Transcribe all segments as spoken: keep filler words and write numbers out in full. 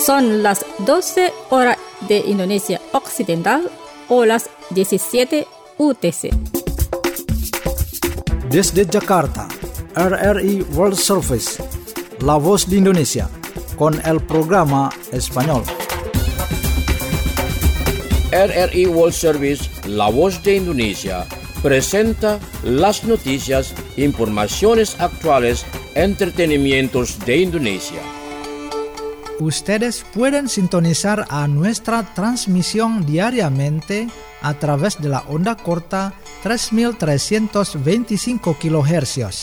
Son las doce horas de Indonesia Occidental o las diecisiete U T C. Desde Jakarta, R R I World Service, La Voz de Indonesia, con el programa español. R R I World Service, La Voz de Indonesia, presenta las noticias, informaciones actuales, entretenimientos de Indonesia. Ustedes pueden sintonizar a nuestra transmisión diariamente a través de la onda corta tres mil trescientos veinticinco kilohercios.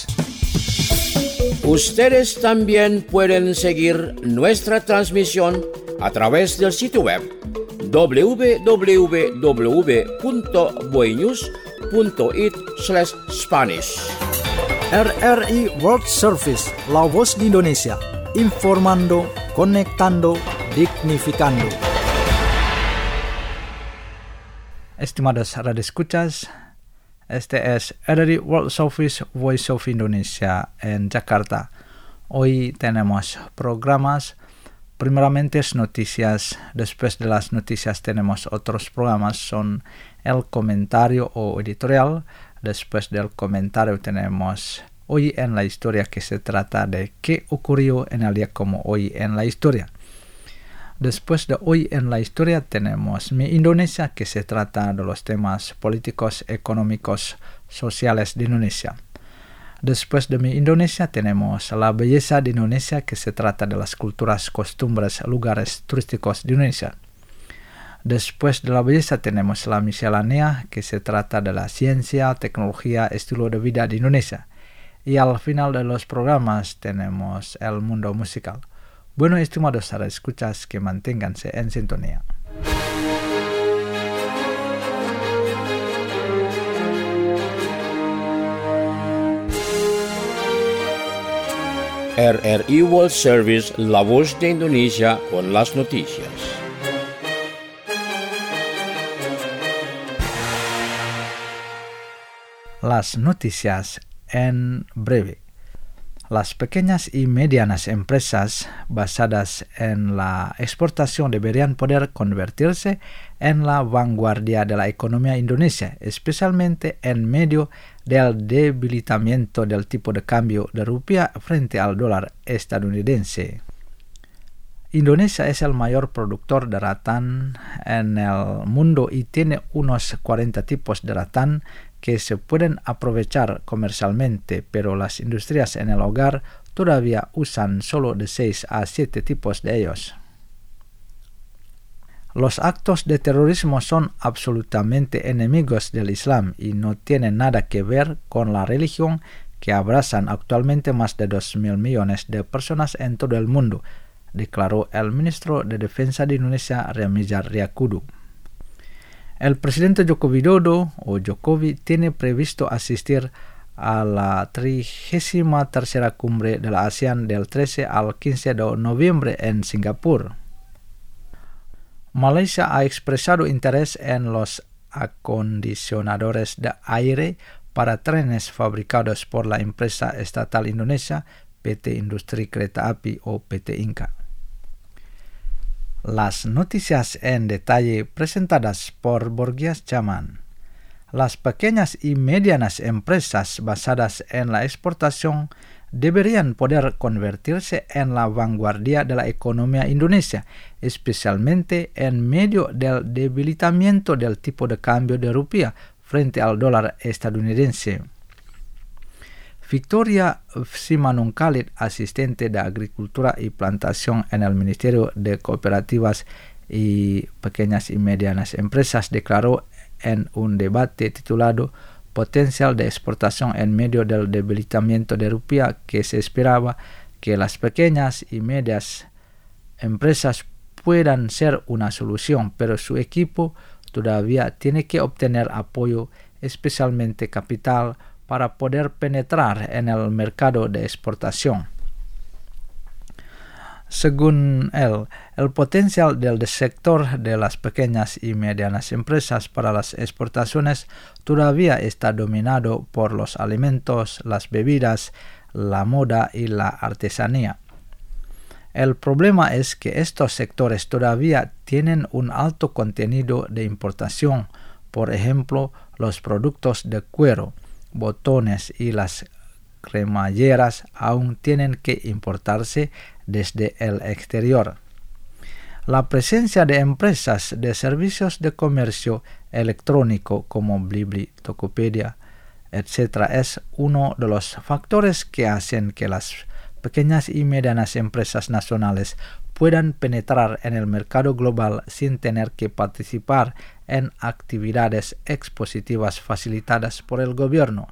Ustedes también pueden seguir nuestra transmisión a través del sitio web doble u doble u doble u punto boynews punto it slash Spanish. R R I World Service, La Voz de Indonesia, informando, conectando, dignificando. Estimados radioescuchas, este es R R I World Service Voice of Indonesia en Jakarta. Hoy tenemos programas, primeramente es noticias, después de las noticias tenemos otros programas, son el comentario o editorial, después del comentario tenemos Hoy en la Historia, que se trata de qué ocurrió en el día como hoy en la historia. Después de Hoy en la Historia tenemos Mi Indonesia, que se trata de los temas políticos, económicos, sociales de Indonesia. Después de Mi Indonesia tenemos La Belleza de Indonesia, que se trata de las culturas, costumbres, lugares turísticos de Indonesia. Después de La Belleza tenemos La Miscelánea, que se trata de la ciencia, tecnología, estilo de vida de Indonesia. Y al final de los programas tenemos El Mundo Musical. Bueno, estimados radioescuchas, que manténganse en sintonía. R R I World Service, La Voz de Indonesia, con las noticias. Las noticias en breve. Las pequeñas y medianas empresas basadas en la exportación deberían poder convertirse en la vanguardia de la economía indonesia, especialmente en medio del debilitamiento del tipo de cambio de rupiah frente al dólar estadounidense. Indonesia es el mayor productor de ratán en el mundo y tiene unos cuarenta tipos de ratán que se pueden aprovechar comercialmente, pero las industrias en el hogar todavía usan solo de seis a siete tipos de ellos. Los actos de terrorismo son absolutamente enemigos del Islam y no tienen nada que ver con la religión que abrazan actualmente más de dos mil millones de personas en todo el mundo, declaró el ministro de Defensa de Indonesia, Remiza Riyakudu. El presidente Joko Widodo, o Jokowi, tiene previsto asistir a la trigésima tercera cumbre de la ASEAN del trece al quince de noviembre en Singapur. Malaysia ha expresado interés en los acondicionadores de aire para trenes fabricados por la empresa estatal Indonesia, P T Industri Kereta Api o P T Inka. Las noticias en detalle presentadas por Borgias Chaman. Las pequeñas y medianas empresas basadas en la exportación deberían poder convertirse en la vanguardia de la economía indonesia, especialmente en medio del debilitamiento del tipo de cambio de rupiah frente al dólar estadounidense. Victoria Simanungkalit, asistente de Agricultura y Plantación en el Ministerio de Cooperativas y Pequeñas y Medianas Empresas, declaró en un debate titulado Potencial de exportación en medio del debilitamiento de rupiah que se esperaba que las pequeñas y medias empresas puedan ser una solución, pero su equipo todavía tiene que obtener apoyo, especialmente capital, para poder penetrar en el mercado de exportación. Según él, el potencial del sector de las pequeñas y medianas empresas para las exportaciones todavía está dominado por los alimentos, las bebidas, la moda y la artesanía. El problema es que estos sectores todavía tienen un alto contenido de importación. Por ejemplo, los productos de cuero, botones y las cremalleras aún tienen que importarse desde el exterior. La presencia de empresas de servicios de comercio electrónico como Blibli, Tokopedia, etcétera es uno de los factores que hacen que las pequeñas y medianas empresas nacionales puedan penetrar en el mercado global sin tener que participar en actividades expositivas facilitadas por el gobierno.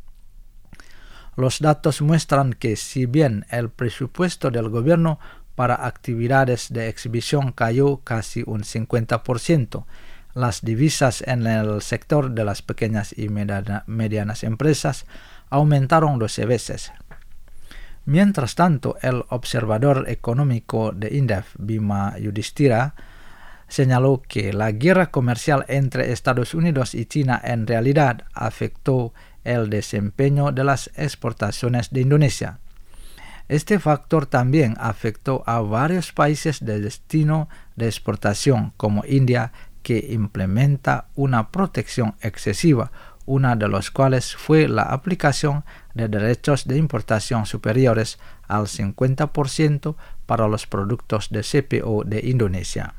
Los datos muestran que si bien el presupuesto del gobierno para actividades de exhibición cayó casi un cincuenta por ciento, las divisas en el sector de las pequeñas y medianas empresas aumentaron doce veces. Mientras tanto, el observador económico de INDEF, Bima Yudhistira, señaló que la guerra comercial entre Estados Unidos y China en realidad afectó el desempeño de las exportaciones de Indonesia. Este factor también afectó a varios países de destino de exportación, como India, que implementa una protección excesiva, una de las cuales fue la aplicación de derechos de importación superiores al cincuenta por ciento para los productos de C P O de Indonesia.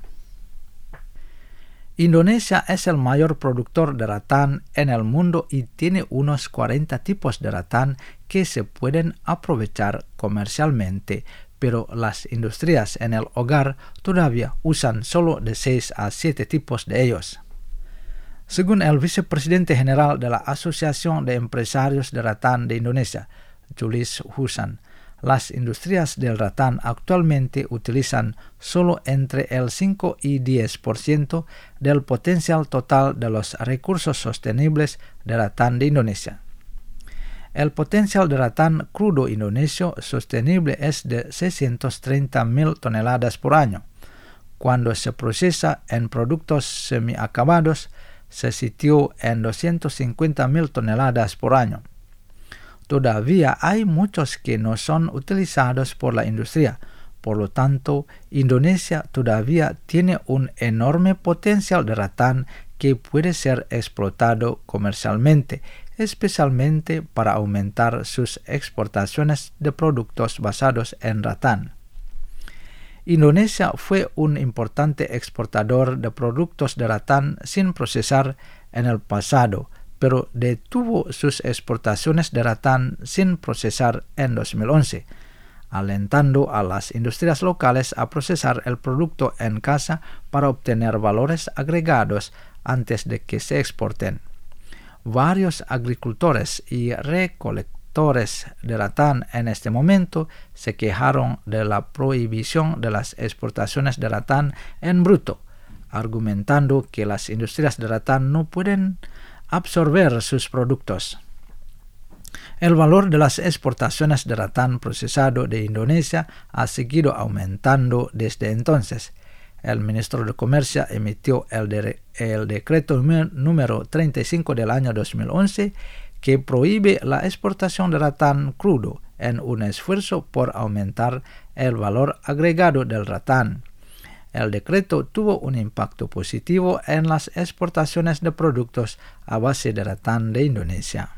Indonesia es el mayor productor de ratán en el mundo y tiene unos cuarenta tipos de ratán que se pueden aprovechar comercialmente, pero las industrias en el hogar todavía usan solo de seis a siete tipos de ellos. Según el vicepresidente general de la Asociación de Empresarios de Ratán de Indonesia, Julius Husan, las industrias del ratán actualmente utilizan solo entre el cinco y diez por ciento del potencial total de los recursos sostenibles de ratán de Indonesia. El potencial de ratán crudo indonesio sostenible es de seiscientas treinta mil toneladas por año. Cuando se procesa en productos semiacabados, se sitió en doscientas cincuenta mil toneladas por año. Todavía hay muchos que no son utilizados por la industria. Por lo tanto, Indonesia todavía tiene un enorme potencial de ratán que puede ser explotado comercialmente, especialmente para aumentar sus exportaciones de productos basados en ratán. Indonesia fue un importante exportador de productos de ratán sin procesar en el pasado, pero detuvo sus exportaciones de ratán sin procesar en dos mil once, alentando a las industrias locales a procesar el producto en casa para obtener valores agregados antes de que se exporten. Varios agricultores y recolectores de ratán en este momento se quejaron de la prohibición de las exportaciones de ratán en bruto, argumentando que las industrias de ratán no pueden absorber sus productos. El valor de las exportaciones de ratán procesado de Indonesia ha seguido aumentando desde entonces. El ministro de Comercio emitió el, de, el decreto número treinta y cinco del año dos mil once que prohíbe la exportación de ratán crudo en un esfuerzo por aumentar el valor agregado del ratán. El decreto tuvo un impacto positivo en las exportaciones de productos a base de ratán de Indonesia.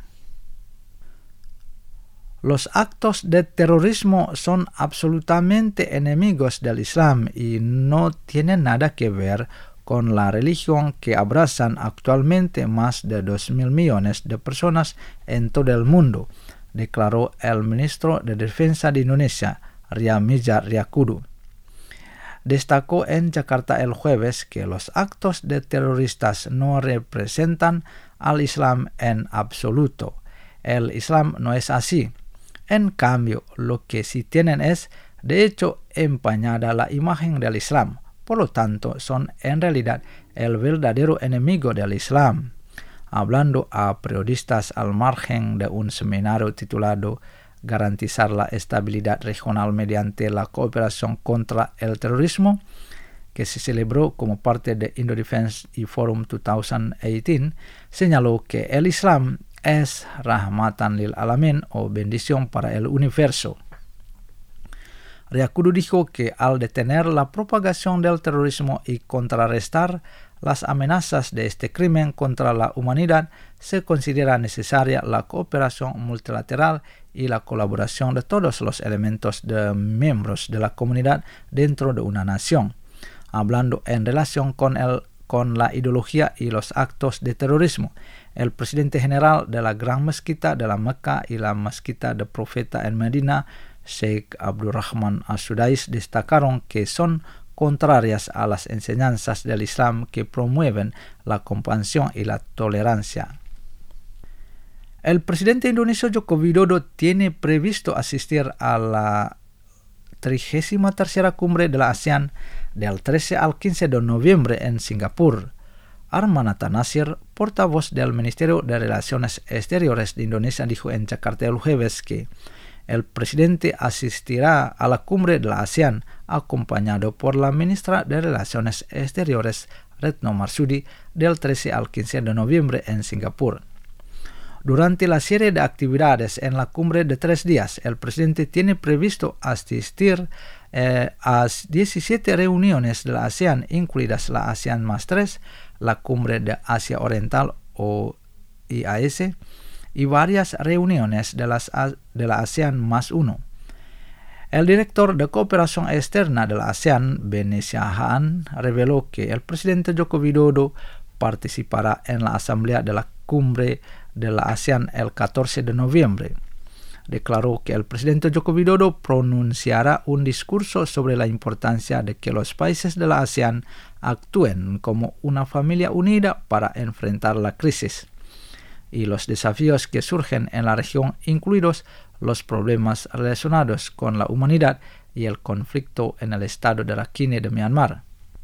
Los actos de terrorismo son absolutamente enemigos del Islam y no tienen nada que ver con la religión que abrazan actualmente más de dos mil millones de personas en todo el mundo, declaró el ministro de Defensa de Indonesia, Ryamizar Ryakudu. Destacó en Yakarta el jueves que los actos de terroristas no representan al Islam en absoluto. El Islam no es así. En cambio, lo que sí tienen es, de hecho, empañada la imagen del Islam. Por lo tanto, son en realidad el verdadero enemigo del Islam. Hablando a periodistas al margen de un seminario titulado Garantizar la estabilidad regional mediante la cooperación contra el terrorismo, que se celebró como parte de Indo-Defense Forum dos mil dieciocho, señaló que el Islam es rahmatan lil alamin o bendición para el universo. Riacudu dijo que al detener la propagación del terrorismo y contrarrestar las amenazas de este crimen contra la humanidad, se considera necesaria la cooperación multilateral y la colaboración de todos los elementos de miembros de la comunidad dentro de una nación. Hablando en relación con, el, con la ideología y los actos de terrorismo, el presidente general de la Gran Mezquita de la Meca y la Mezquita del Profeta en Medina, Sheikh Abdurrahman As-Sudais, destacaron que son contrarias a las enseñanzas del Islam que promueven la compasión y la tolerancia. El presidente indonesio Joko Widodo tiene previsto asistir a la trigésima tercera cumbre de la ASEAN del trece al quince de noviembre en Singapur. Armanata Nasir, portavoz del Ministerio de Relaciones Exteriores de Indonesia, dijo en Jakarta el jueves que el presidente asistirá a la cumbre de la ASEAN acompañado por la ministra de Relaciones Exteriores Retno Marsudi del trece al quince de noviembre en Singapur. Durante la serie de actividades en la cumbre de tres días, el presidente tiene previsto asistir eh, a diecisiete reuniones de la ASEAN, incluidas la ASEAN más tres, la cumbre de Asia Oriental o I A S, y varias reuniones de, las, de la ASEAN más uno. El director de Cooperación Externa de la ASEAN, Benesia Haan, reveló que el presidente Joko Widodo participará en la asamblea de la cumbre de la ASEAN el catorce de noviembre. Declaró que el presidente Joko Widodo pronunciará un discurso sobre la importancia de que los países de la ASEAN actúen como una familia unida para enfrentar la crisis y los desafíos que surgen en la región, incluidos los problemas relacionados con la humanidad y el conflicto en el estado de Rakhine de Myanmar.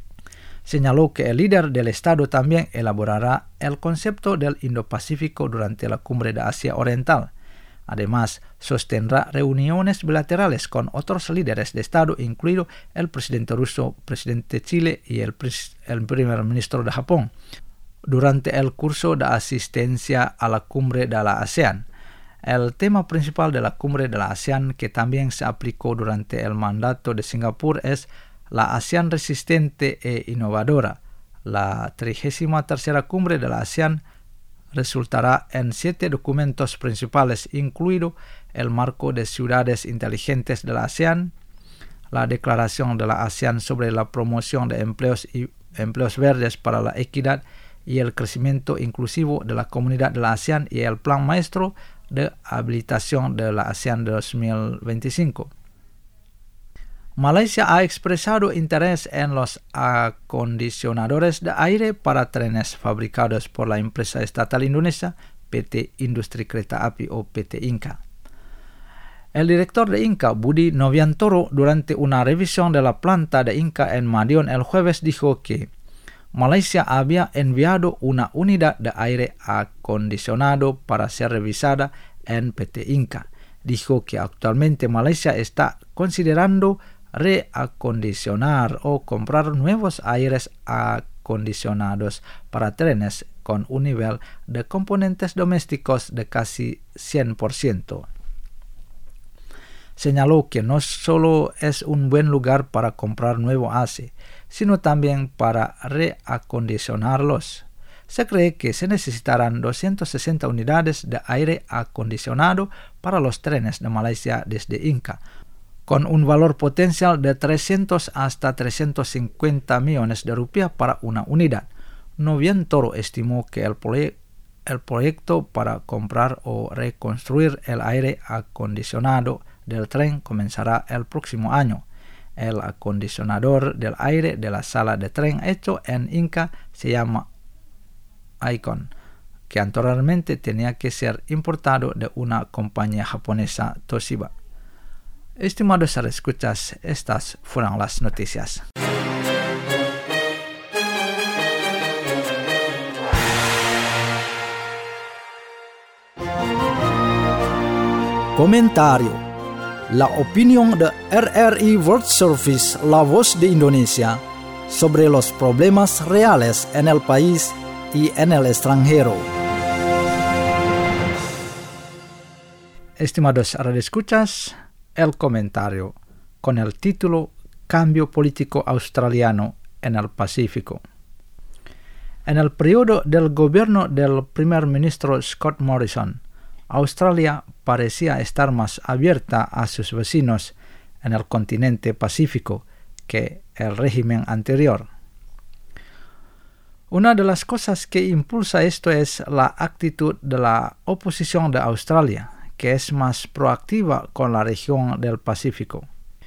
Señaló que el líder del estado también elaborará el concepto del Indo-Pacífico durante la cumbre de Asia Oriental. Además, sostendrá reuniones bilaterales con otros líderes de estado, incluido el presidente ruso, presidente de Chile y el, pres- el primer ministro de Japón, durante el curso de asistencia a la cumbre de la ASEAN. El tema principal de la cumbre de la ASEAN, que también se aplicó durante el mandato de Singapur, es la ASEAN resistente e innovadora. La trigésima tercera cumbre de la ASEAN resultará en siete documentos principales, incluido el marco de ciudades inteligentes de la ASEAN, la declaración de la ASEAN sobre la promoción de empleos y empleos verdes para la equidad y el crecimiento inclusivo de la comunidad de la ASEAN y el plan maestro de habilitación de la ASEAN de dos mil veinticinco. Malaysia ha expresado interés en los acondicionadores de aire para trenes fabricados por la empresa estatal indonesia P T Industri Kereta Api o P T Inka. El director de Inka, Budi Noviantoro, durante una revisión de la planta de Inka en Madiun el jueves dijo que Malaysia había enviado una unidad de aire acondicionado para ser revisada en P T Inka. Dijo que actualmente Malaysia está considerando reacondicionar o comprar nuevos aires acondicionados para trenes con un nivel de componentes domésticos de casi cien por ciento. Señaló que no solo es un buen lugar para comprar nuevo A C, sino también para reacondicionarlos. Se cree que se necesitarán doscientas sesenta unidades de aire acondicionado para los trenes de Malaysia desde Inka, con un valor potencial de trescientos hasta trescientos cincuenta millones de rupias para una unidad. Noviantoro estimó que el, proye- el proyecto para comprar o reconstruir el aire acondicionado del tren comenzará el próximo año. El acondicionador del aire de la sala de tren hecho en Inka se llama Icon, que anteriormente tenía que ser importado de una compañía japonesa Toshiba. Estimados escuchas, estas fueron las noticias. Comentario. La opinión de R R I World Service, la voz de Indonesia, sobre los problemas reales en el país y en el extranjero. Estimados radioescuchas, el comentario. con el título Cambio político australiano en el Pacífico. En el periodo del gobierno del primer ministro Scott Morrison, Australia parecía estar más abierta a sus vecinos en el continente Pacífico que el régimen anterior. Una de las cosas que impulsa esto es la actitud de la oposición de Australia, que es más proactiva con la región del Pacífico.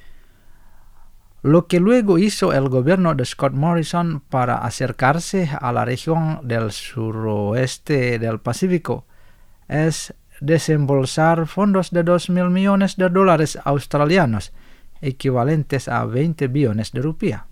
Lo que luego hizo el gobierno de Scott Morrison para acercarse a la región del suroeste del Pacífico es desembolsar fondos de dos mil millones de dólares australianos, equivalentes a veinte billones de rupias.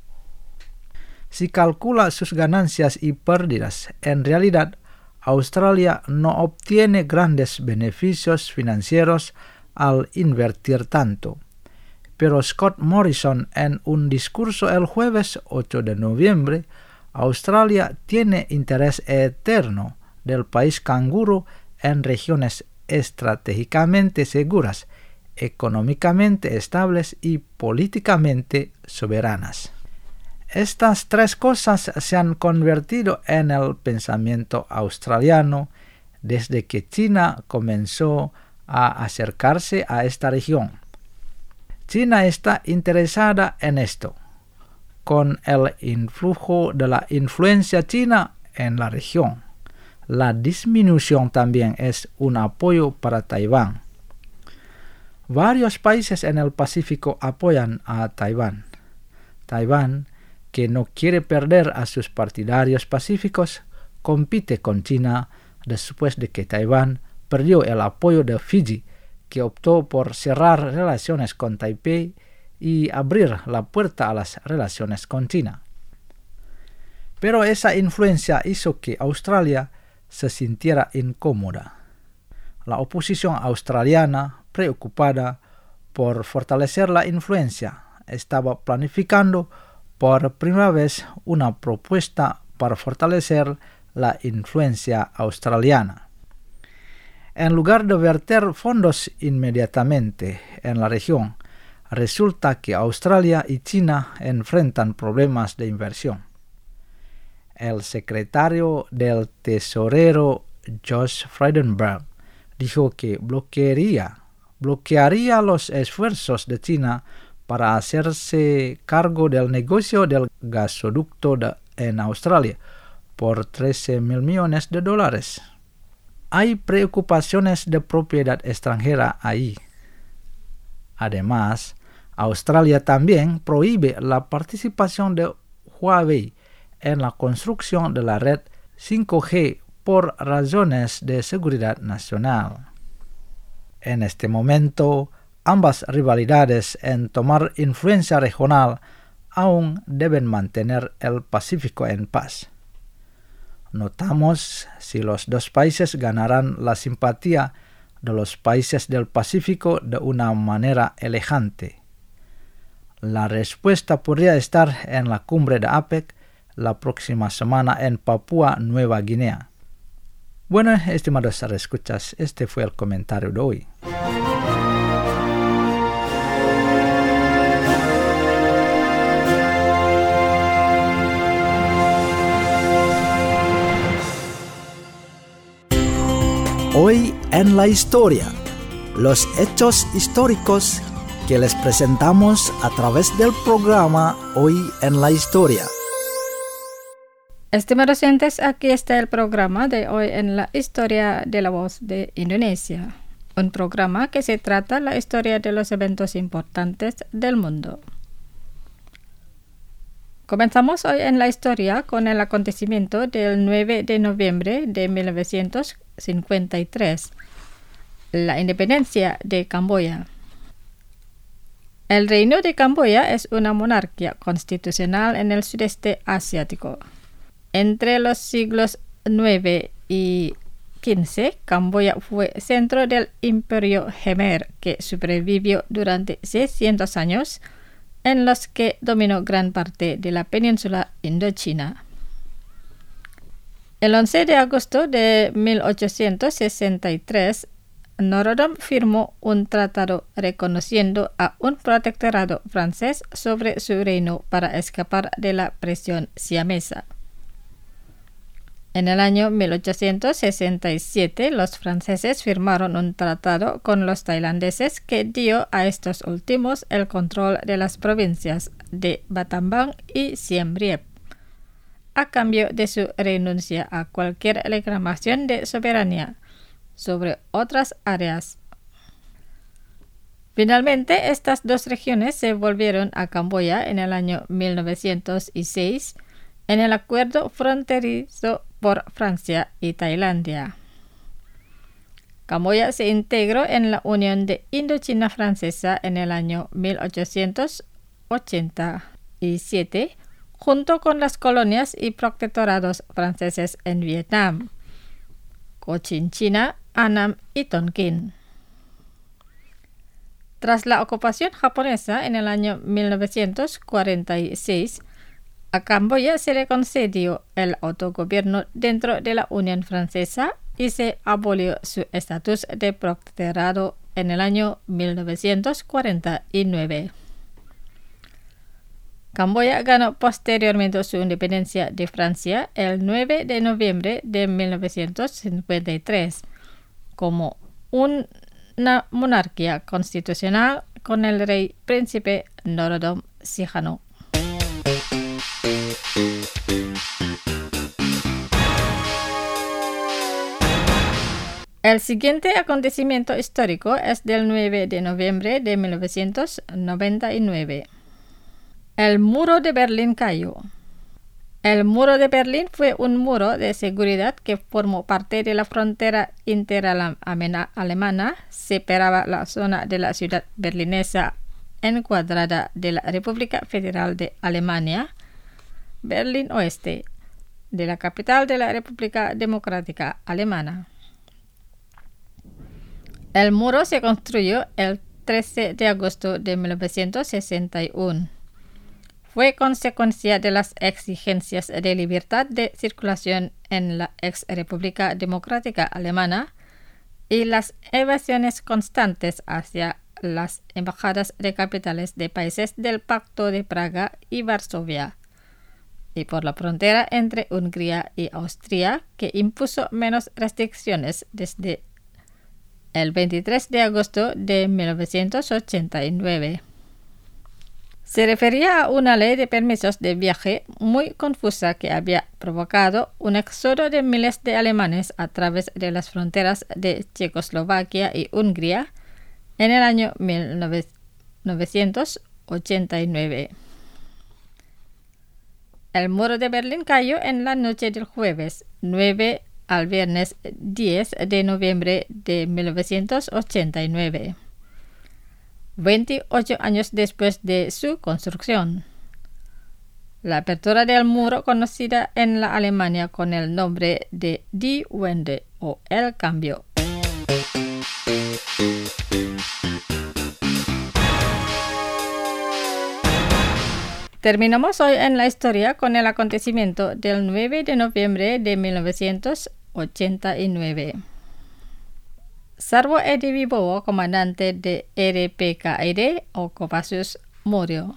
Si calcula sus ganancias y pérdidas, en realidad Australia no obtiene grandes beneficios financieros al invertir tanto. Pero Scott Morrison, en un discurso el jueves ocho de noviembre, Australia tiene interés eterno del país canguro en regiones estratégicamente seguras, económicamente estables y políticamente soberanas. Estas tres cosas se han convertido en el pensamiento australiano desde que China comenzó a acercarse a esta región. China está interesada en esto. Con el influjo de la influencia china en la región, la disminución también es un apoyo para Taiwán. Varios países en el Pacífico apoyan a Taiwán. Taiwán, que no quiere perder a sus partidarios pacíficos, compite con China después de que Taiwán perdió el apoyo de Fiji, que optó por cerrar relaciones con Taipei y abrir la puerta a las relaciones con China. Pero esa influencia hizo que Australia se sintiera incómoda. La oposición australiana, preocupada por fortalecer la influencia, estaba planificando por primera vez una propuesta para fortalecer la influencia australiana. En lugar de verter fondos inmediatamente en la región, resulta que Australia y China enfrentan problemas de inversión. El secretario del Tesorero Josh Frydenberg dijo que bloquearía, bloquearía los esfuerzos de China para hacerse cargo del negocio del gasoducto de, en Australia por trece mil millones de dólares. Hay preocupaciones de propiedad extranjera ahí. Además, Australia también prohíbe la participación de Huawei en la construcción de la red cinco G por razones de seguridad nacional. En este momento, ambas rivalidades en tomar influencia regional aún deben mantener el Pacífico en paz. Notamos si los dos países ganarán la simpatía de los países del Pacífico de una manera elegante. La respuesta podría estar en la cumbre de APEC la próxima semana en Papúa Nueva Guinea. Bueno, estimados escuchas, este fue el comentario de hoy. Hoy en la historia, los hechos históricos que les presentamos a través del programa Hoy en la historia. Estimados oyentes, aquí está el programa de Hoy en la historia de la Voz de Indonesia, un programa que se trata la historia de los eventos importantes del mundo. Comenzamos hoy en la historia con el acontecimiento del nueve de noviembre de mil novecientos cincuenta y tres, la independencia de Camboya. El Reino de Camboya es una monarquía constitucional en el sudeste asiático. Entre los siglos nueve y quince, Camboya fue centro del Imperio Khmer, que sobrevivió durante seiscientos años, en los que dominó gran parte de la península Indochina. El once de agosto de mil ochocientos sesenta y tres, Norodom firmó un tratado reconociendo a un protectorado francés sobre su reino para escapar de la presión siamesa. En el año mil ochocientos sesenta y siete, los franceses firmaron un tratado con los tailandeses que dio a estos últimos el control de las provincias de Battambang y Siem Reap, a cambio de su renuncia a cualquier reclamación de soberanía sobre otras áreas. Finalmente, estas dos regiones se volvieron a Camboya en el año mil novecientos seis en el acuerdo fronterizo por Francia y Tailandia. Camboya se integró en la Unión de Indochina Francesa en el año mil ochocientos ochenta y siete, junto con las colonias y protectorados franceses en Vietnam, Cochinchina, Annam y Tonkin. Tras la ocupación japonesa en el año mil novecientos cuarenta y seis, a Camboya se le concedió el autogobierno dentro de la Unión Francesa y se abolió su estatus de protectorado en el año mil novecientos cuarenta y nueve. Camboya ganó posteriormente su independencia de Francia el nueve de noviembre de mil novecientos cincuenta y tres como una monarquía constitucional con el rey príncipe Norodom Sihanouk. El siguiente acontecimiento histórico es del nueve de noviembre de mil novecientos noventa y nueve. El muro de Berlín cayó. El muro de Berlín fue un muro de seguridad que formó parte de la frontera interalemana, separaba la zona de la ciudad berlinesa encuadrada de la República Federal de Alemania, Berlín Oeste, de la capital de la República Democrática Alemana. El muro se construyó el trece de agosto de mil novecientos sesenta y uno. Fue consecuencia de las exigencias de libertad de circulación en la ex República Democrática Alemana y las evasiones constantes hacia las embajadas de capitales de países del Pacto de Praga y Varsovia, y por la frontera entre Hungría y Austria, que impuso menos restricciones desde el veintitrés de agosto de mil novecientos ochenta y nueve. Se refería a una ley de permisos de viaje muy confusa que había provocado un éxodo de miles de alemanes a través de las fronteras de Checoslovaquia y Hungría en el año mil novecientos ochenta y nueve. El muro de Berlín cayó en la noche del jueves nueve al viernes diez de noviembre de mil novecientos ochenta y nueve, veintiocho años después de su construcción. La apertura del muro, conocida en la Alemania con el nombre de Die Wende o el cambio. Terminamos hoy en la historia con el acontecimiento del nueve de noviembre de mil novecientos ochenta y nueve. Sarwo Edi Wibowo, comandante de R P K I D o Kopassus, murió.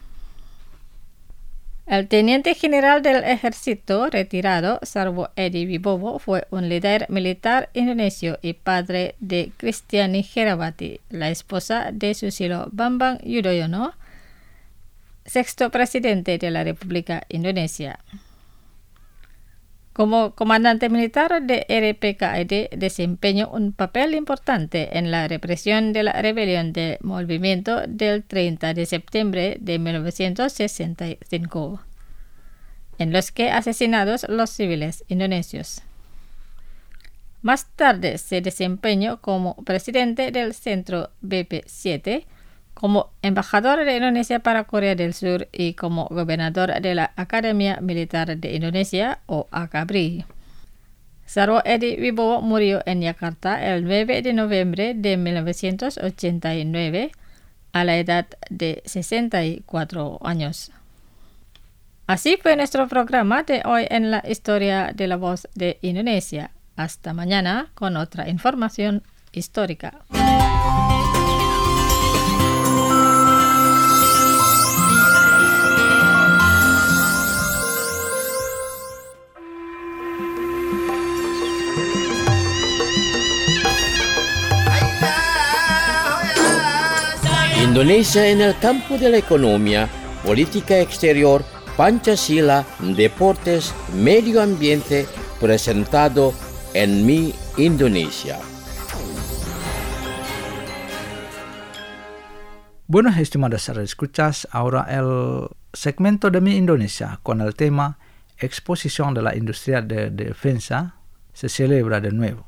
El teniente general del ejército retirado, Sarwo Edi Wibowo, fue un líder militar indonesio y padre de Kristiani Herrawati, la esposa de Susilo Bambang Yudhoyono, sexto presidente de la República Indonesia. Como comandante militar de R P K I D, desempeñó un papel importante en la represión de la rebelión del movimiento del treinta de septiembre de mil novecientos sesenta y cinco, en los que asesinados los civiles indonesios. Más tarde se desempeñó como presidente del Centro B P siete, como embajador de Indonesia para Corea del Sur y como gobernador de la Academia Militar de Indonesia o AKABRI. Sarwo Edi Wibowo murió en Yakarta el nueve de noviembre de mil novecientos ochenta y nueve a la edad de sesenta y cuatro años. Así fue nuestro programa de hoy en la historia de la voz de Indonesia. Hasta mañana con otra información histórica. Indonesia en el campo de la economía, política exterior, Pancasila, deportes, medio ambiente, presentado en Mi Indonesia. Bueno, estimados escuchas, ahora el segmento de Mi Indonesia con el tema Exposición de la Industria de Defensa se celebra de nuevo.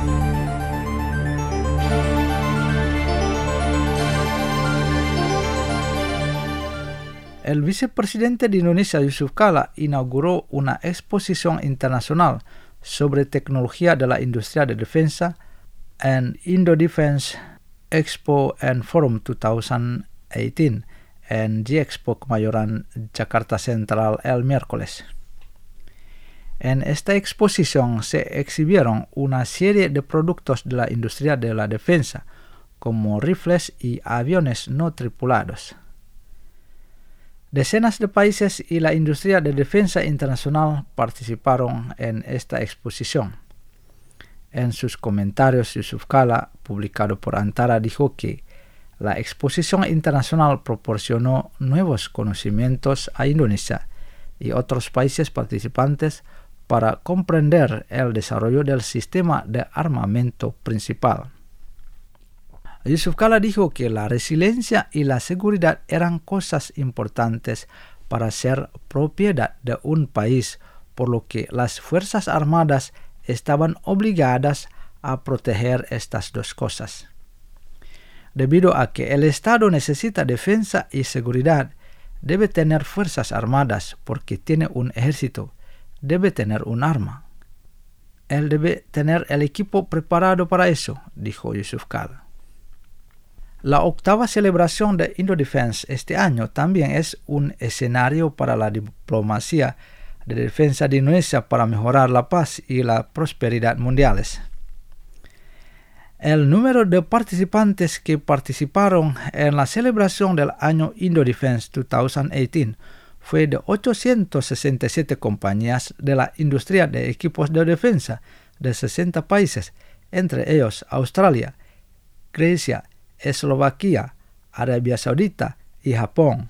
El vicepresidente de Indonesia, Yusuf Kala, inauguró una exposición internacional sobre tecnología de la industria de defensa en Indo Defense Expo and Forum dos mil dieciocho en G Expo Kemayoran, Jakarta Central, el miércoles. En esta exposición se exhibieron una serie de productos de la industria de la defensa, como rifles y aviones no tripulados. Decenas de países y la industria de defensa internacional participaron en esta exposición. En sus comentarios, Yusuf Kala, publicado por Antara, dijo que la exposición internacional proporcionó nuevos conocimientos a Indonesia y otros países participantes para comprender el desarrollo del sistema de armamento principal. Yusuf Kala dijo que la resiliencia y la seguridad eran cosas importantes para ser propiedad de un país, por lo que las Fuerzas Armadas estaban obligadas a proteger estas dos cosas. Debido a que el Estado necesita defensa y seguridad, debe tener Fuerzas Armadas porque tiene un ejército, debe tener un arma. Él debe tener el equipo preparado para eso, dijo Yusuf Kala. La octava celebración de Indodefense este año también es un escenario para la diplomacia de defensa de Indonesia para mejorar la paz y la prosperidad mundiales. El número de participantes que participaron en la celebración del año Indodefense dos mil dieciocho fue de ochocientas sesenta y siete compañías de la industria de equipos de defensa de sesenta países, entre ellos Australia, Grecia, Eslovaquia, Arabia Saudita y Japón.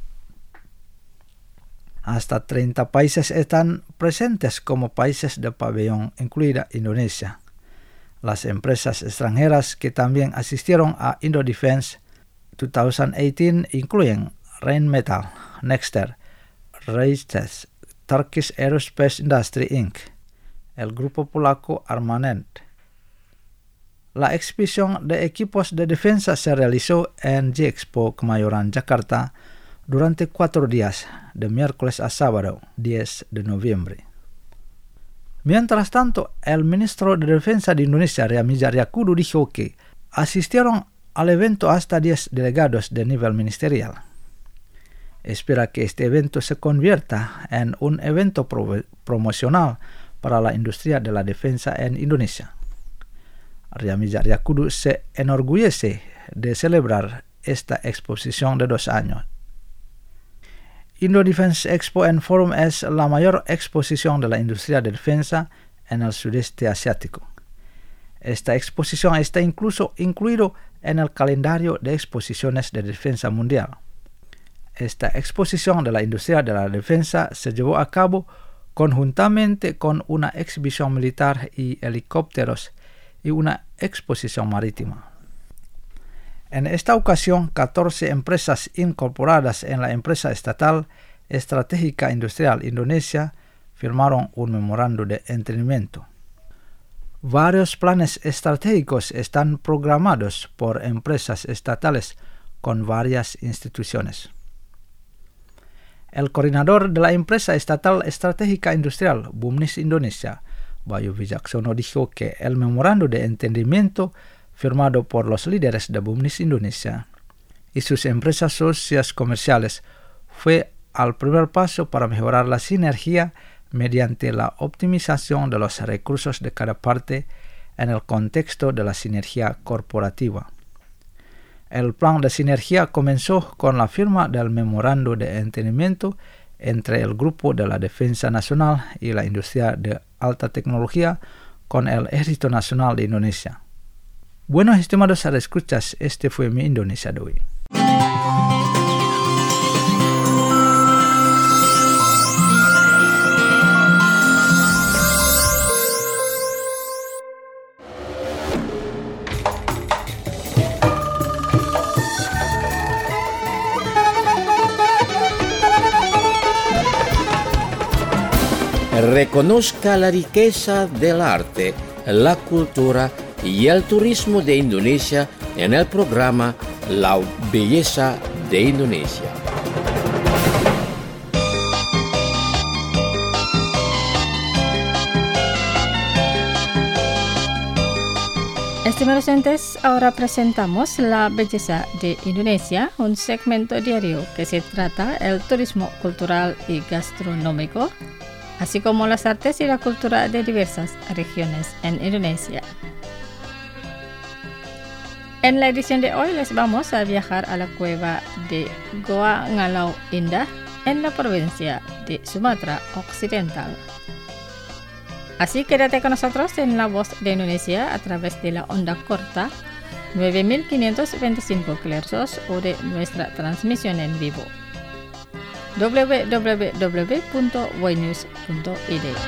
Hasta treinta países están presentes como países de pabellón, incluida Indonesia. Las empresas extranjeras que también asistieron a Indodefense dos mil dieciocho incluyen Rheinmetall, Nexter, Raites, Turkish Aerospace Industry incorporated, el grupo polaco Armanet. La exhibición de equipos de defensa se realizó en G Expo Kemayoran, Jakarta, durante cuatro días, de miércoles a sábado, diez de noviembre. Mientras tanto, el ministro de Defensa de Indonesia, Riamizat Riyakudu, dijo que asistieron al evento hasta diez delegados de nivel ministerial. Espera que este evento se convierta en un evento pro- promocional para la industria de la defensa en Indonesia. Riamizat Riyakudu se enorgullece de celebrar esta exposición de dos años. Indo-Defense Expo and Forum es la mayor exposición de la industria de defensa en el sudeste asiático. Esta exposición está incluso incluido en el calendario de exposiciones de defensa mundial. Esta exposición de la industria de la defensa se llevó a cabo conjuntamente con una exhibición militar y helicópteros y una exposición marítima. En esta ocasión, catorce empresas incorporadas en la empresa estatal Estratégica Industrial Indonesia firmaron un memorando de entendimiento. Varios planes estratégicos están programados por empresas estatales con varias instituciones. El coordinador de la empresa estatal Estratégica Industrial Bumnis Indonesia, Bayu Wijaksono, dijo que el memorando de entendimiento firmado por los líderes de Bumnis Indonesia y sus empresas socias comerciales fue el primer paso para mejorar la sinergia mediante la optimización de los recursos de cada parte en el contexto de la sinergia corporativa. El plan de sinergia comenzó con la firma del memorando de entendimiento entre el Grupo de la Defensa Nacional y la Industria de Alta Tecnología con el Ejército Nacional de Indonesia. Bueno, estimados escuchas, este fue mi Indonesia de hoy. Reconozca la riqueza del arte, la cultura y el turismo de Indonesia en el programa La Belleza de Indonesia. Estimados oyentes, ahora presentamos La Belleza de Indonesia, un segmento diario que se trata el turismo cultural y gastronómico, así como las artes y la cultura de diversas regiones en Indonesia. En la edición de hoy les vamos a viajar a la cueva de Goa Ngalau Indah en la provincia de Sumatra Occidental. Así quédate con nosotros en La Voz de Indonesia a través de la onda corta nueve mil quinientos veinticinco kilohertz o de nuestra transmisión en vivo doble u doble u doble u punto voinews punto i d.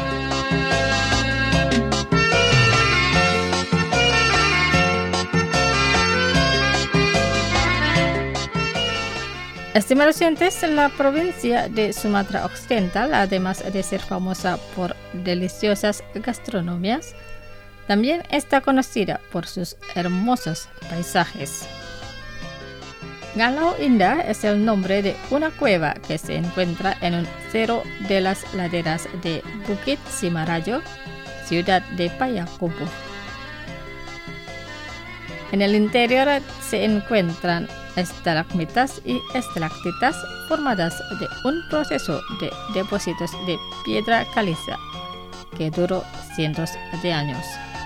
Estimados oyentes, la provincia de Sumatra Occidental, además de ser famosa por deliciosas gastronomías, también está conocida por sus hermosos paisajes. Ngalau Indah es el nombre de una cueva que se encuentra en un cerro de las laderas de Bukit Simarajo, ciudad de Payakumbuh. En el interior se encuentran estalagmitas y estalactitas formadas de un proceso de depósitos de piedra caliza que duró cientos de años.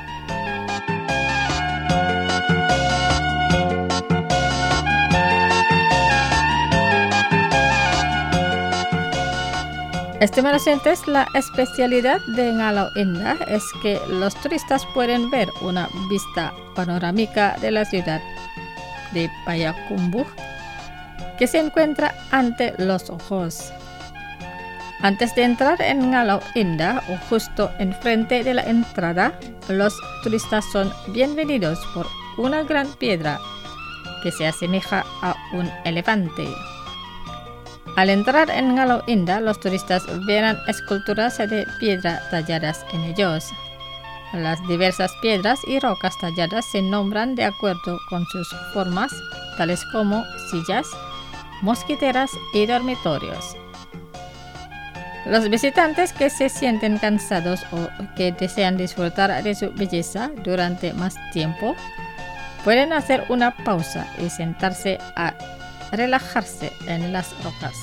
Estimados oyentes, la especialidad de Ngalau Indah es que los turistas pueden ver una vista panorámica de la ciudad de Payakumbuh que se encuentra ante los ojos. Antes de entrar en Ngalau Indah o justo enfrente de la entrada, los turistas son bienvenidos por una gran piedra que se asemeja a un elefante. Al entrar en Ngalau Indah, los turistas verán esculturas de piedra talladas en ellos. Las diversas piedras y rocas talladas se nombran de acuerdo con sus formas, tales como sillas, mosquiteras y dormitorios. Los visitantes que se sienten cansados o que desean disfrutar de su belleza durante más tiempo, pueden hacer una pausa y sentarse a relajarse en las rocas.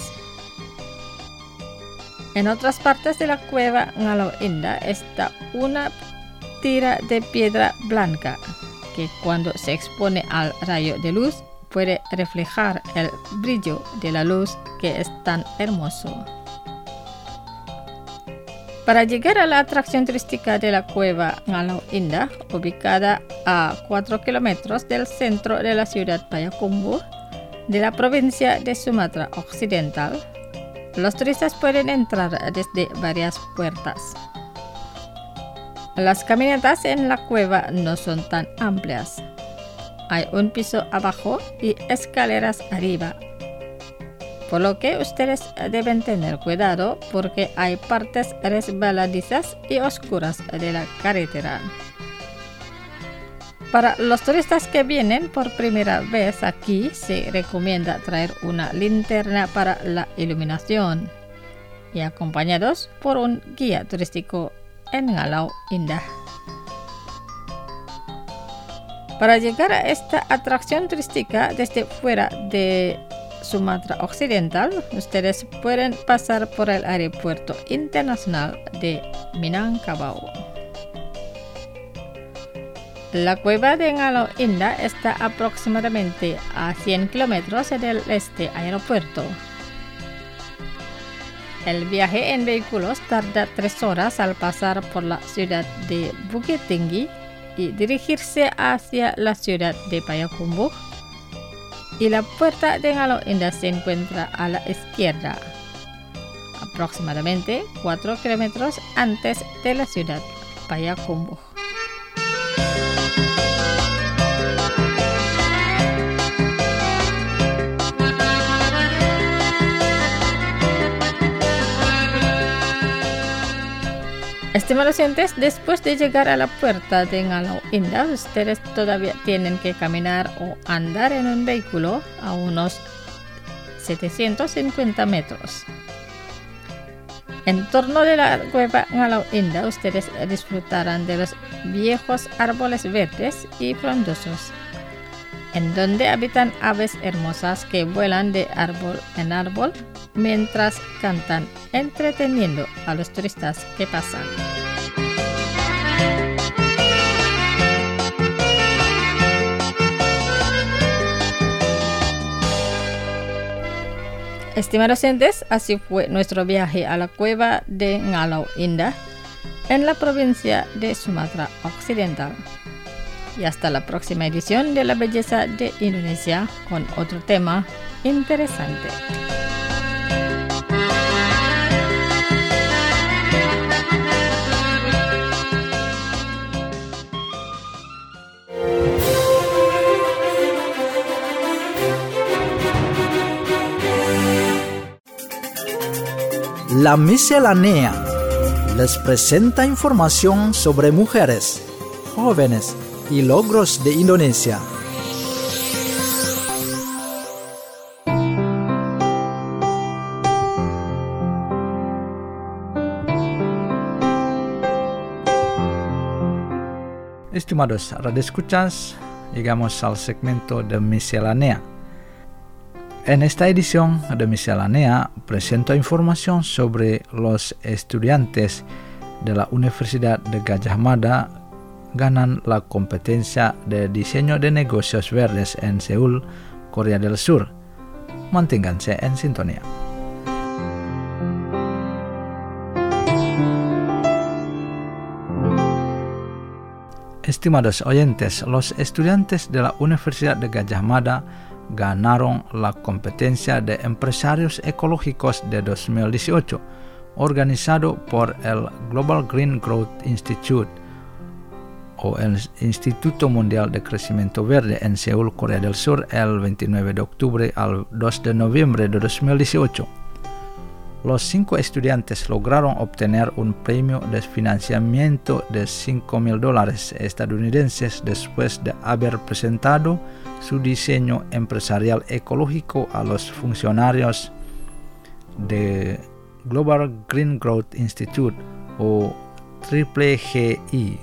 En otras partes de la cueva Ngalau Indah está una tira de piedra blanca que cuando se expone al rayo de luz puede reflejar el brillo de la luz que es tan hermoso. Para llegar a la atracción turística de la cueva Ngalau Indah, ubicada a cuatro kilómetros del centro de la ciudad Payakumbuh, de la provincia de Sumatra Occidental, los turistas pueden entrar desde varias puertas. Las caminatas en la cueva no son tan amplias. Hay un piso abajo y escaleras arriba, por lo que ustedes deben tener cuidado porque hay partes resbaladizas y oscuras de la carretera. Para los turistas que vienen por primera vez aquí, se recomienda traer una linterna para la iluminación y acompañados por un guía turístico en Ngalau Indah. Para llegar a esta atracción turística desde fuera de Sumatra Occidental, ustedes pueden pasar por el aeropuerto internacional de Minangkabau. La cueva de Ngalo Indah está aproximadamente a cien kilómetros del este aeropuerto. El viaje en vehículos tarda tres horas al pasar por la ciudad de Bukit Tinggi y dirigirse hacia la ciudad de Payakumbuh. Y la puerta de Ngalo Indah se encuentra a la izquierda, aproximadamente cuatro kilómetros antes de la ciudad Payakumbuh. Estimados oyentes, después de llegar a la puerta de Ngalo Indah, ustedes todavía tienen que caminar o andar en un vehículo a unos setecientos cincuenta metros. En torno de la cueva Ngalo Indah, ustedes disfrutarán de los viejos árboles verdes y frondosos, en donde habitan aves hermosas que vuelan de árbol en árbol mientras cantan, entreteniendo a los turistas que pasan. Estimados oyentes, así fue nuestro viaje a la cueva de Ngalo Indah en la provincia de Sumatra Occidental. Y hasta la próxima edición de La Belleza de Indonesia con otro tema interesante. La Miscelánea les presenta información sobre mujeres, jóvenes y logros de Indonesia. Estimados radioescuchas, llegamos al segmento de Miscelánea. En esta edición de Miscelánea presento información sobre los estudiantes de la Universidad de Gadjah Mada ganan la competencia de diseño de negocios verdes en Seúl, Corea del Sur. Manténganse en sintonía. Estimados oyentes, los estudiantes de la Universidad de Gadjah Mada ganaron la competencia de empresarios ecológicos de dos mil dieciocho, organizado por el Global Green Growth Institute o el Instituto Mundial de Crecimiento Verde en Seúl, Corea del Sur, el veintinueve de octubre al dos de noviembre de dos mil dieciocho. Los cinco estudiantes lograron obtener un premio de financiamiento de cinco mil dólares estadounidenses después de haber presentado su diseño empresarial ecológico a los funcionarios de Global Green Growth Institute o Triple G I.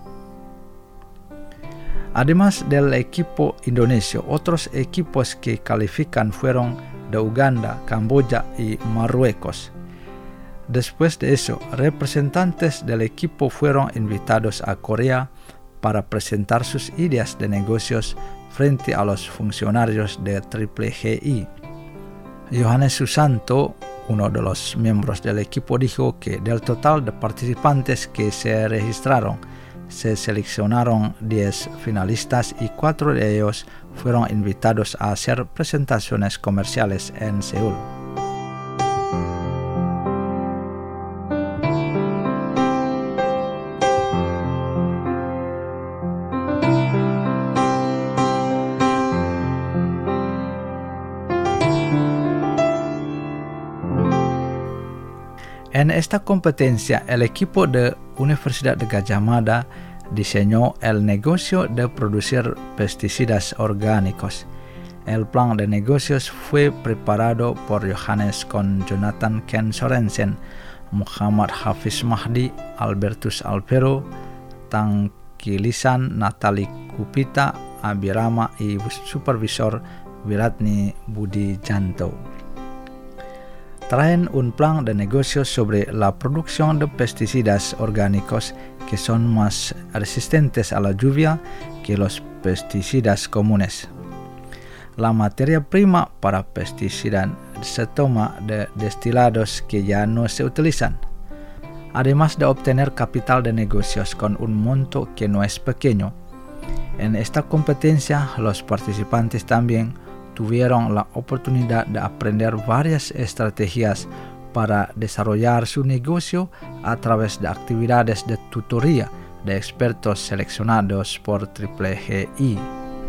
Además del equipo indonesio, otros equipos que califican fueron de Uganda, Camboya y Marruecos. Después de eso, representantes del equipo fueron invitados a Corea para presentar sus ideas de negocios frente a los funcionarios de Triple G I. Johannes Susanto, uno de los miembros del equipo, dijo que del total de participantes que se registraron, se seleccionaron diez finalistas y cuatro de ellos fueron invitados a hacer presentaciones comerciales en Seúl. En esta competencia, el equipo de Universidad de Gadjah Mada diseñó el negocio de producir pesticidas orgánicos. El plan de negocios fue preparado por Johannes con Jonathan Ken Sorensen, Muhammad Hafiz Mahdi, Albertus Alpero, Tang Kilisan, Natali Kupita, Abirama y supervisor Viratni Budi Janto. Traen un plan de negocios sobre la producción de pesticidas orgánicos que son más resistentes a la lluvia que los pesticidas comunes. La materia prima para pesticidas se toma de destilados que ya no se utilizan, además de obtener capital de negocios con un monto que no es pequeño. En esta competencia, los participantes también tuvieron la oportunidad de aprender varias estrategias para desarrollar su negocio a través de actividades de tutoría de expertos seleccionados por Triple G I.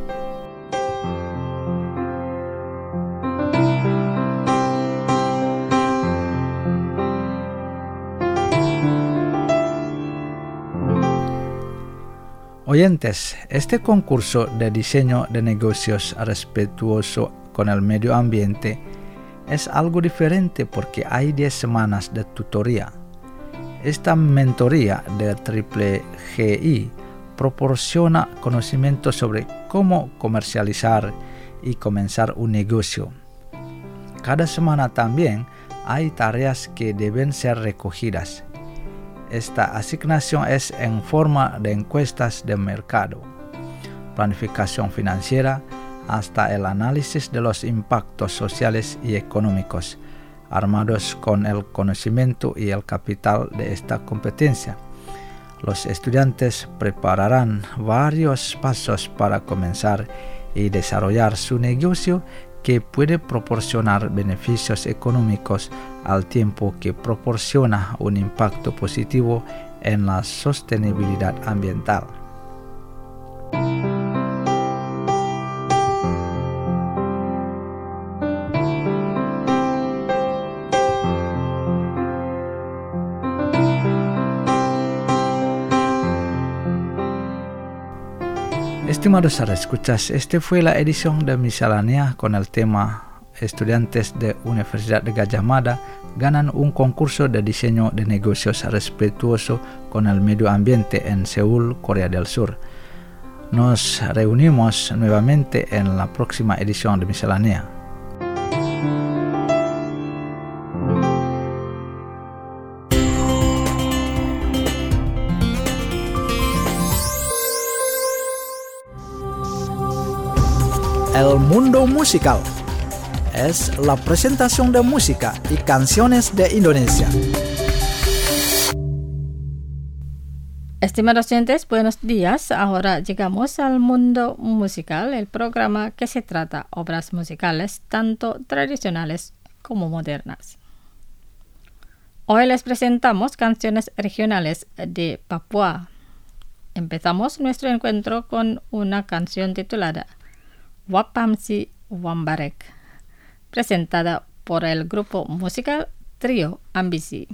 Oyentes, este concurso de diseño de negocios respetuoso con el medio ambiente es algo diferente porque hay diez semanas de tutoría. Esta mentoría de Triple G I proporciona conocimiento sobre cómo comercializar y comenzar un negocio. Cada semana también hay tareas que deben ser recogidas. Esta asignación es en forma de encuestas de mercado, planificación financiera, hasta el análisis de los impactos sociales y económicos, armados con el conocimiento y el capital de esta competencia. Los estudiantes prepararán varios pasos para comenzar y desarrollar su negocio que puede proporcionar beneficios económicos al tiempo que proporciona un impacto positivo en la sostenibilidad ambiental. Estimados escuchas, este fue la edición de Miscelánea con el tema Estudiantes de Universidad de Gadjah Mada ganan un concurso de diseño de negocios respetuoso con el medio ambiente en Seúl, Corea del Sur. Nos reunimos nuevamente en la próxima edición de Miscelánea. El mundo musical es la presentación de música y canciones de Indonesia. Estimados oyentes, buenos días. Ahora llegamos al mundo musical, el programa que se trata obras musicales tanto tradicionales como modernas. Hoy les presentamos canciones regionales de Papua. Empezamos nuestro encuentro con una canción titulada Wapamsi Wambarek, presentada por el grupo musical Trio Ambisi.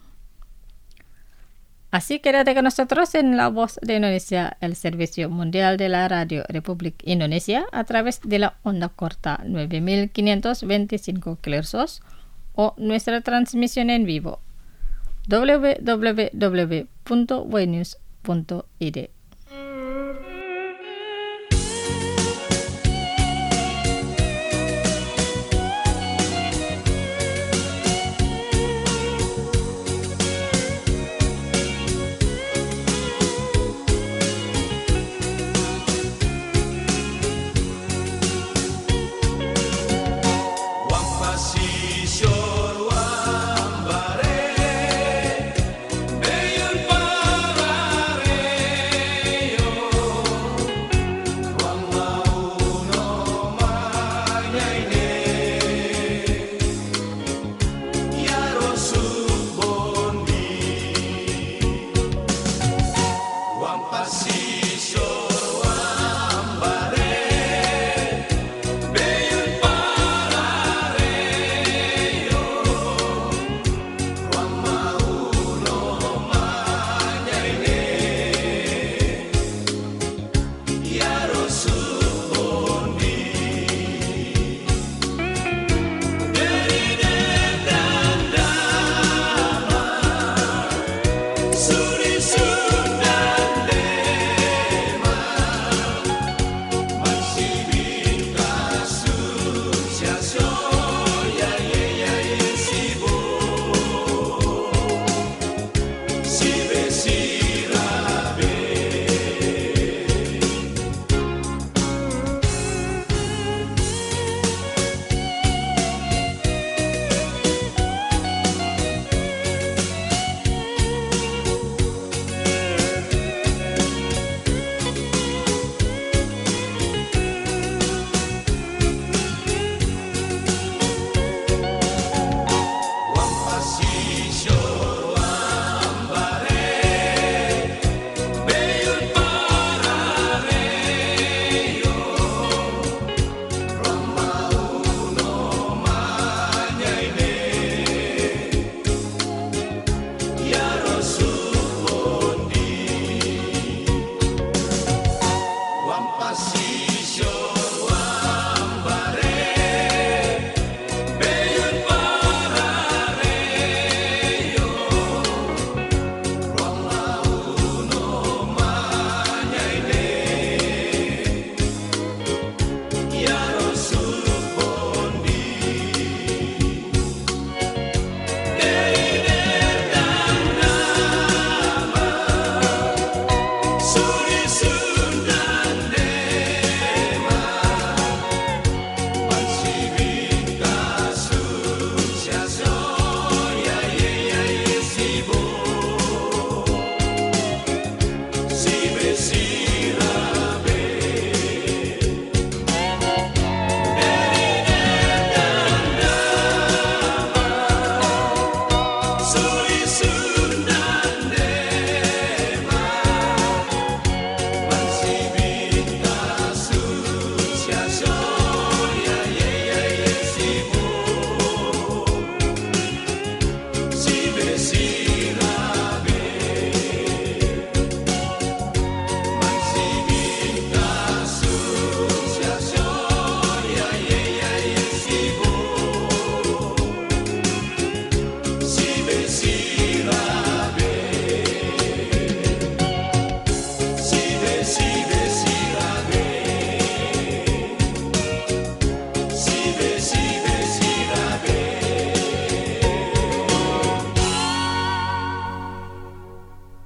Así quédate con nosotros en La Voz de Indonesia, el servicio mundial de la Radio Republik Indonesia a través de la onda corta nueve mil quinientos veinticinco kilohertz o nuestra transmisión en vivo doble u doble u doble u punto boynews punto i d. Si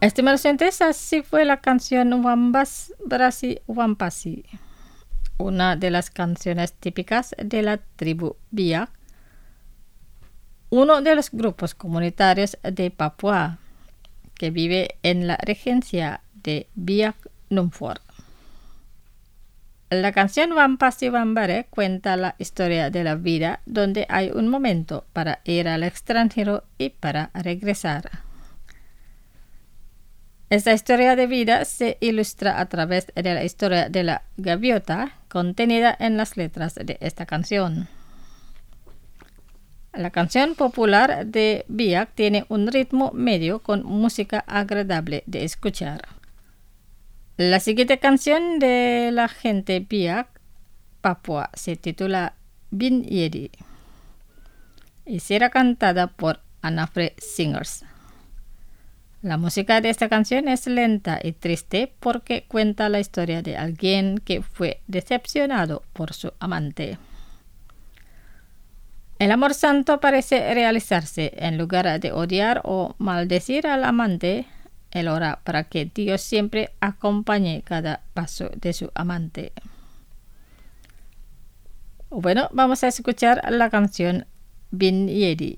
Estimados oyentes, así fue la canción Wambas Brasi Wampasi, una de las canciones típicas de la tribu Biak, uno de los grupos comunitarios de Papua que vive en la regencia de Biak Numfor. La canción Wampasi Wambare cuenta la historia de la vida donde hay un momento para ir al extranjero y para regresar. Esta historia de vida se ilustra a través de la historia de la gaviota contenida en las letras de esta canción. La canción popular de Biak tiene un ritmo medio con música agradable de escuchar. La siguiente canción de la gente Biak, Papua, se titula Bin Yedi y será cantada por Anafre Singers. La música de esta canción es lenta y triste porque cuenta la historia de alguien que fue decepcionado por su amante. El amor santo parece realizarse. En lugar de odiar o maldecir al amante, él ora para que Dios siempre acompañe cada paso de su amante. Bueno, vamos a escuchar la canción Bin Yedi.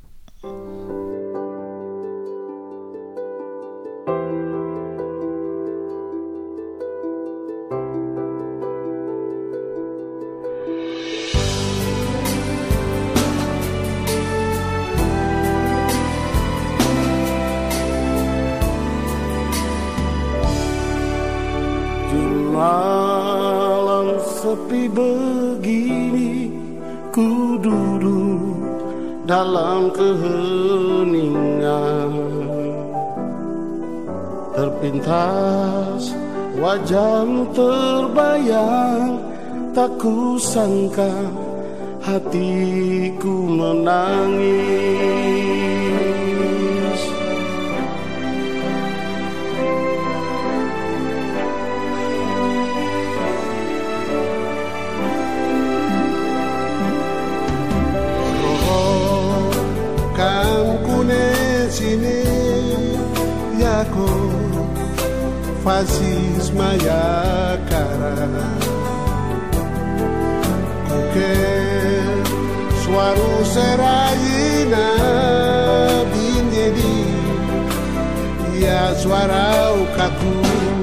Malam sepi begini, ku duduk dalam keheningan. Terpintas wajahmu terbayang, tak kusangka hatiku menangis. Sini yako fasis mayakara kuke suaru serayina binjedi ya suara ukaku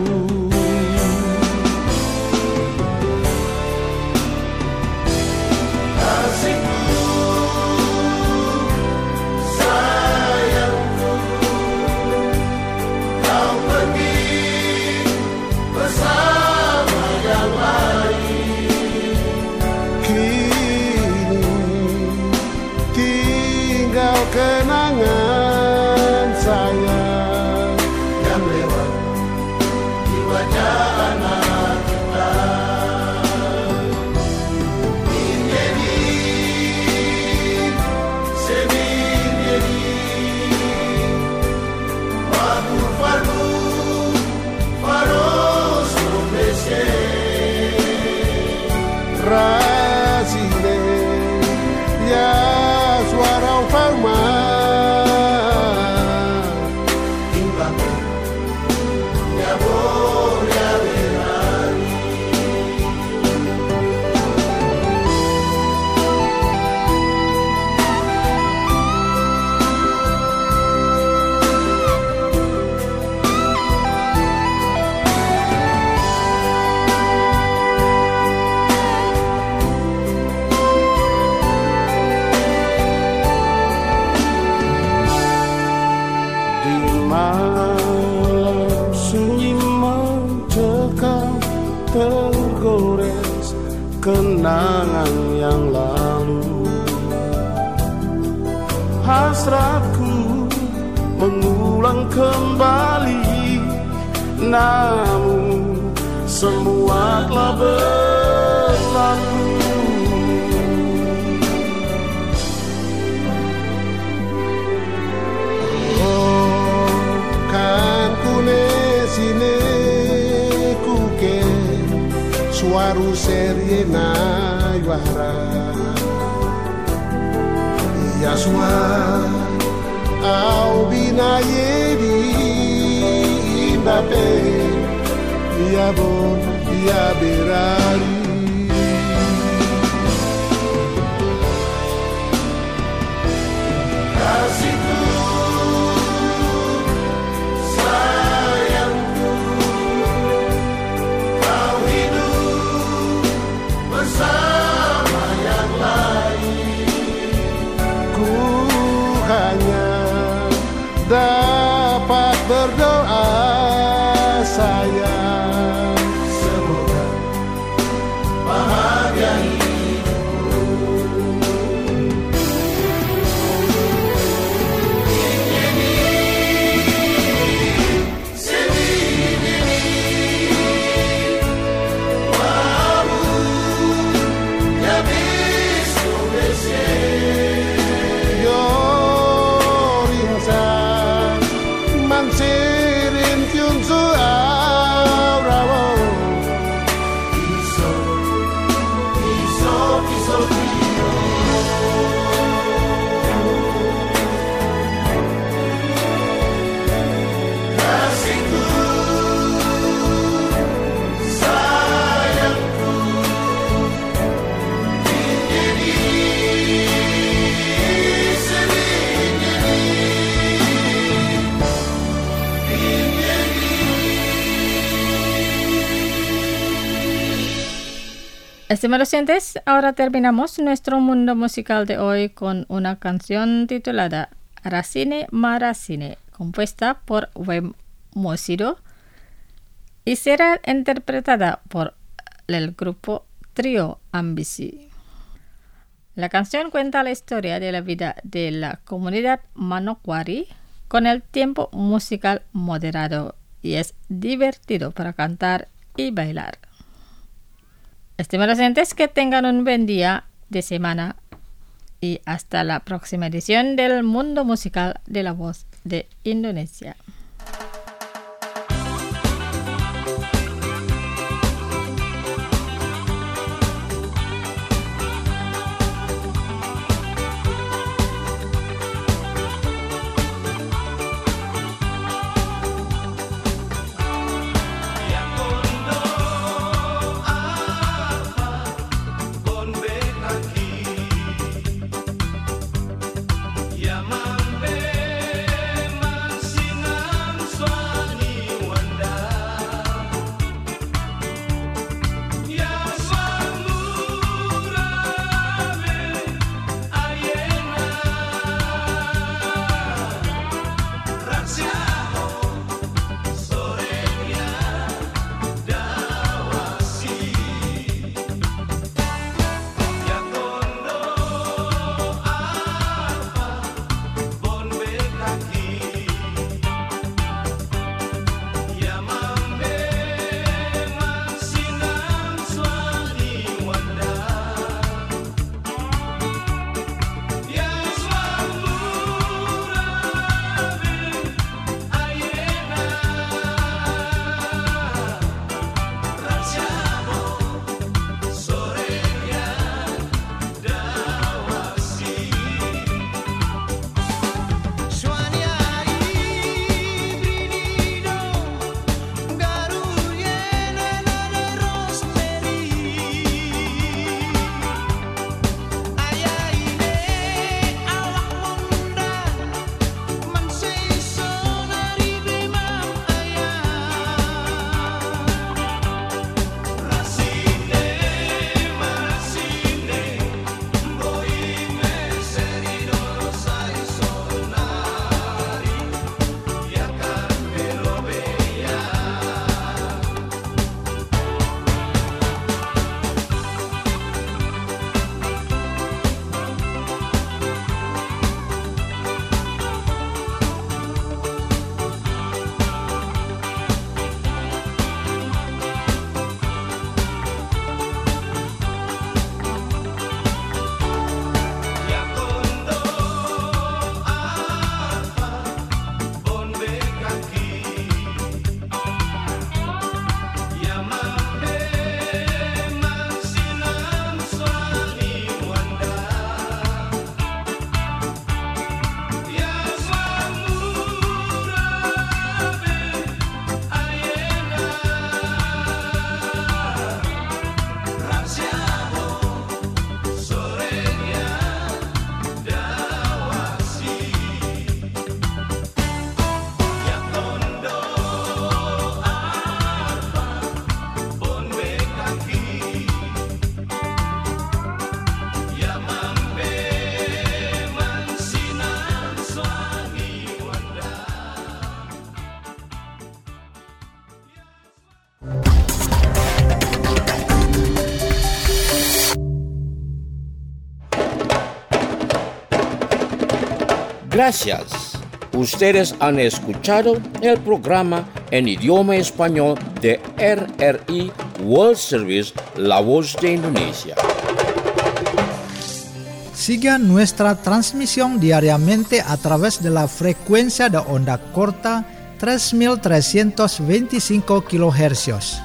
kenangan sayang yang lewat di wajah anak kita. Menjadi sendiri waktu fardu faros Indonesia razile ya suara farma tergores kenangan yang lalu. Hasratku mengulang kembali, namun semua telah berlalu. Oh, kan kune sine kuke suaru serie na yuara Yasua au binayedi tape ia bon ia berari. Kasihku, sayangku, kau hidup bersama yang lain. Ku hanya dapat berdoa sayang, semoga bahagia hidupku. Ini sedih wabu ya bisu bese yo rinsa mansirin kyun su aurawo iso iso iso kio kasihku sayangku ini Estimados oyentes, ahora terminamos nuestro mundo musical de hoy con una canción titulada Racine Maracine, compuesta por Wem Mosido y será interpretada por el grupo Trio Ambisi. La canción cuenta la historia de la vida de la comunidad Manokwari con el tiempo musical moderado y es divertido para cantar y bailar. Estimados oyentes, que tengan un buen día de semana y hasta la próxima edición del Mundo Musical de la Voz de Indonesia. Yamambe Mansina Gracias. Ustedes han escuchado el programa en idioma español de R R I World Service, La Voz de Indonesia. Siga nuestra transmisión diariamente a través de la frecuencia de onda corta tres mil trescientos veinticinco kilohercios.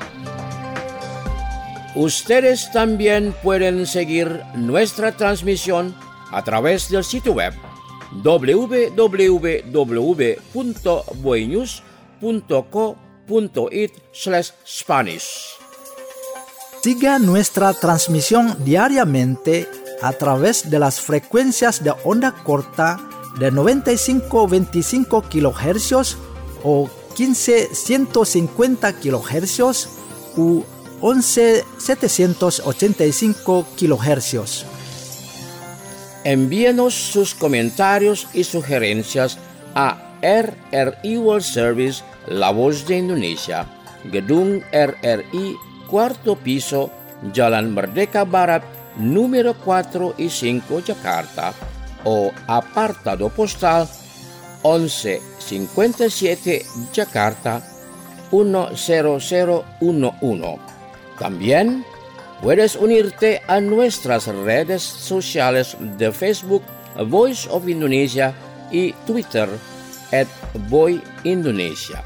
Ustedes también pueden seguir nuestra transmisión a través del sitio web doble u doble u doble u punto boynews punto co punto it slash Spanish. Siga nuestra transmisión diariamente a través de las frecuencias de onda corta de noventa y cinco veinticinco kilohercios o quince ciento cincuenta kilohercios u once setecientos ochenta y cinco kilohercios. Envíenos sus comentarios y sugerencias a R R I World Service, La Voz de Indonesia, Gedung R R I, cuarto piso, Jalan Merdeka Barat, número cuatro y cinco, Jakarta, o apartado postal once cincuenta y siete, Jakarta, uno cero cero uno uno. También puedes unirte a nuestras redes sociales de Facebook, Voice of Indonesia, y Twitter, at Voy Indonesia.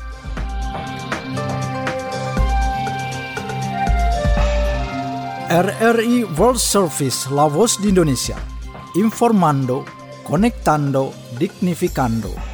R R I World Service, La Voz de Indonesia. Informando, conectando, dignificando.